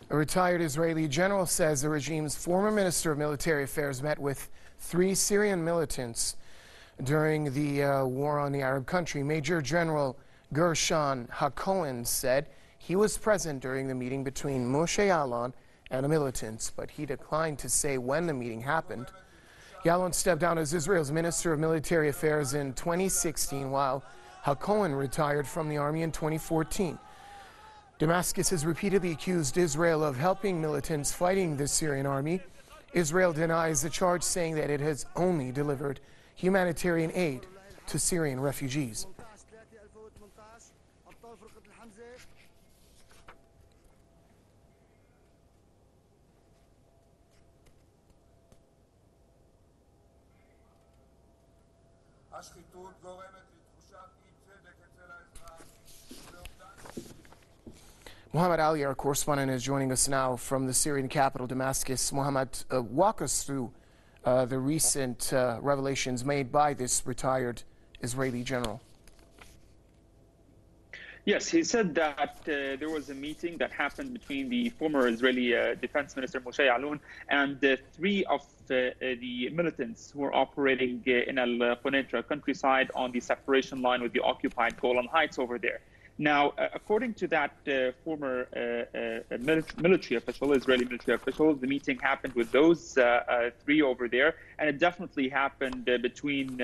A retired Israeli general says the regime's former minister of military affairs met with 3 Syrian militants during the war on the Arab country. Major General Gershon HaKohen said he was present during the meeting between Moshe Ya'alon and the militants, but he declined to say when the meeting happened. Ya'alon stepped down as Israel's Minister of Military Affairs in 2016, while HaKohen retired from the army in 2014. Damascus has repeatedly accused Israel of helping militants fighting the Syrian army. Israel denies the charge, saying that it has only delivered humanitarian aid to Syrian refugees. Muhammad Ali, our correspondent, is joining us now from the Syrian capital, Damascus. Muhammad, walk us through the recent revelations made by this retired Israeli general. Yes, he said that there was a meeting that happened between the former Israeli Defense Minister Moshe Ya'alon and 3 of the militants who were operating in Al-Quneitra countryside on the separation line with the occupied Golan Heights over there. Now, according to that former military official, Israeli military official, the meeting happened with those 3 over there, and it definitely happened between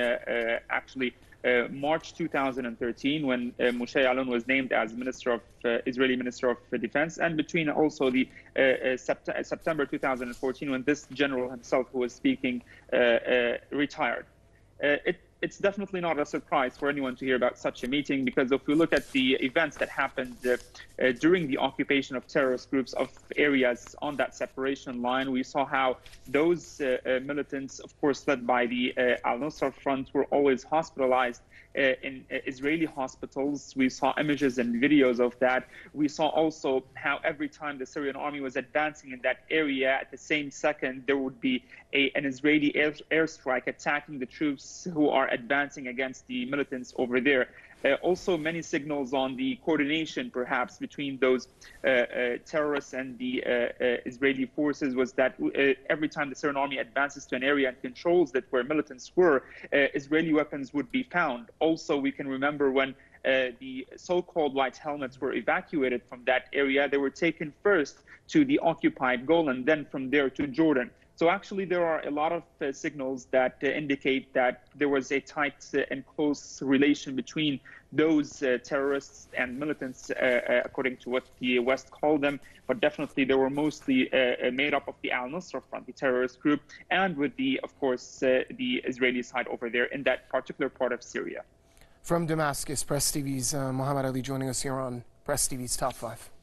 March 2013, when Moshe Ya'alon was named as Israeli Minister of Defense, and between also the September 2014, when this general himself, who was speaking, retired. It's definitely not a surprise for anyone to hear about such a meeting, because if we look at the events that happened during the occupation of terrorist groups of areas on that separation line, we saw how those militants, of course led by the Al-Nusra Front, were always hospitalized in Israeli hospitals. We saw images and videos of that. We saw also how every time the Syrian army was advancing in that area, at the same second, there would be an Israeli airstrike attacking the troops who are advancing against the militants over there. Also, many signals on the coordination, perhaps, between those terrorists and the Israeli forces was that every time the Syrian army advances to an area and controls that where militants were, Israeli weapons would be found. Also, we can remember when the so-called white helmets were evacuated from that area, they were taken first to the occupied Golan, then from there to Jordan. So actually, there are a lot of signals that indicate that there was a tight and close relation between those terrorists and militants, according to what the West called them. But definitely, they were mostly made up of the Al-Nusra Front, the terrorist group, and with the, of course, the Israeli side over there in that particular part of Syria. From Damascus, Press TV's Muhammad Ali joining us here on Press TV's Top 5.